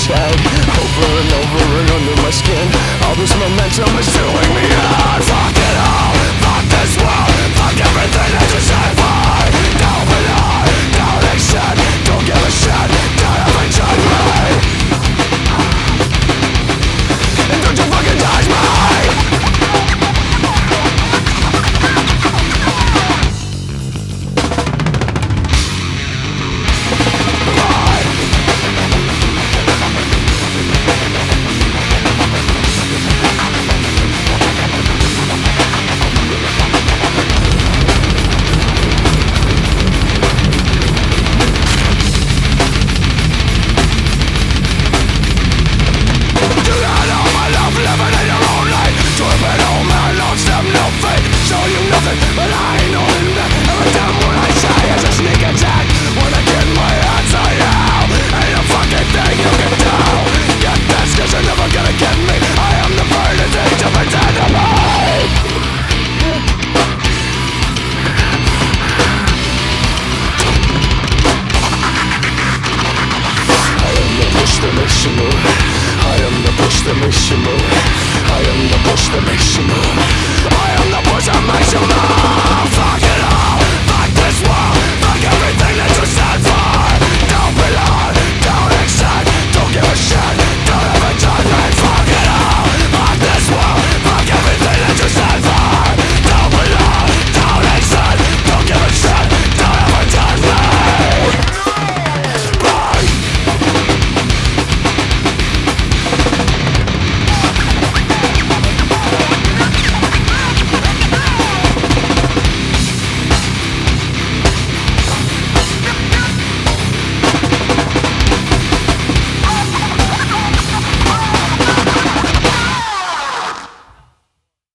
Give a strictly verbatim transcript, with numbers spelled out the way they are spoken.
head, over and over and under my skin. All this momentum is doing me out. Fuck it all, fuck this world, fuck everything that you said for. Don't belong, don't accept, don't give a shit, don't ever judge me. And don't you fucking judge me. But I ain't holding back. Every time what I say is a sneak attack. When I get my hands on you, ain't a fucking thing you can do. Get this, cause you're never gonna get me. I am the burden thing to pretend to be. I am the push that makes you move. I am the push that makes you move. I am the push that makes you move. I am the push that makes you move.